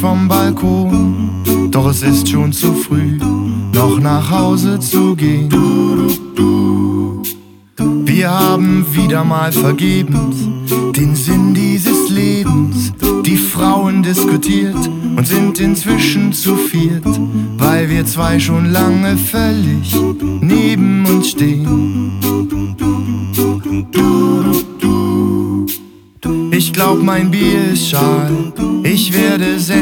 vom Balkon, doch es ist schon zu früh, noch nach Hause zu gehen. Wir haben wieder mal vergebens den Sinn dieses Lebens, die Frauen diskutiert und sind inzwischen zu viert, weil wir zwei schon lange völlig neben uns stehen. Ich glaub, mein Bier ist schal, ich werde